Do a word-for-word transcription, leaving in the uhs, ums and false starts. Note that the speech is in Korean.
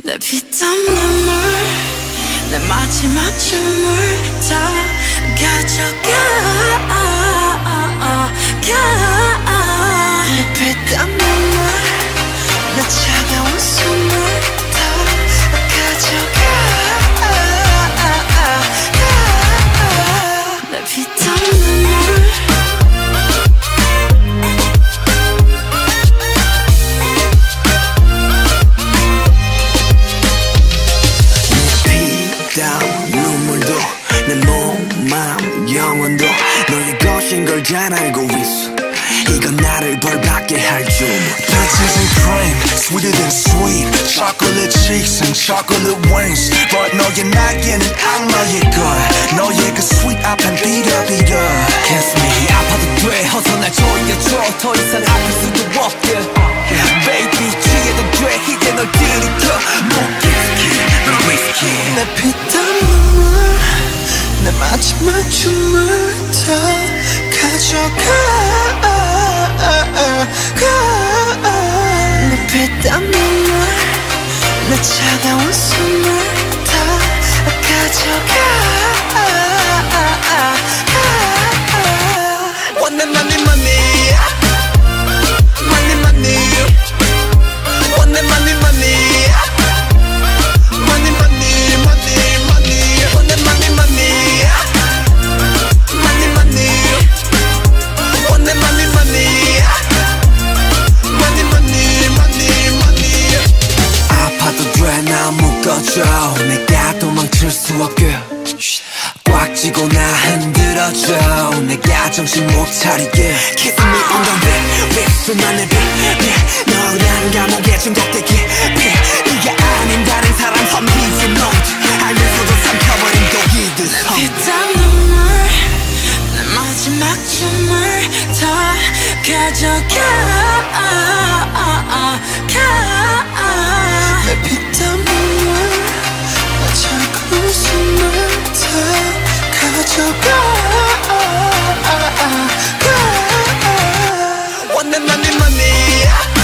내 피땀 눈물 내 마지막 춤을 다 가져가 내 피땀 눈물 내 차가운 숨을 다 가져가 내 피땀 눈물 눈물도 내 몸, 마음, 영혼도 너의 것인 걸 잘 알고 있어. 이건 나를 벌받게 할 줄. Peaches and cream, sweeter than sweet. Chocolate cheeks and chocolate wings. But 너의 날개는 악마의 걸. 너의 그 sweet 앞엔 비려비려. Kiss me 아파도 돼 어서 날 조여줘. 더 이상 아플 수도 없게. Baby 취해도 돼 이제 널 들이켜. 못 whiskey, 널 whiskey. 내 피땀 눈물 내 마지막 춤을 다 가져가 내 피땀 눈물 내 차가운 숨을 다 가져가 원내 money money money money 원내 money money money money money money 원내 money money money money 원내 money money money money money money 아파도 돼 나 묶어줘 내가 도망칠 수 없게 꽉 쥐고 나 흔들어줘 내가 정신 못 차리게 Kiss me on the lip 립수만 내 빛 너란 감옥에 중독되기 네가 아닌 다른 사람 선비지 note 알면서도 삼켜버린 독이듯 피땀 눈물 내 마지막 춤을 다 가져가 내 피땀 눈물 내 차가운 숨을 다 가져가 원내 money money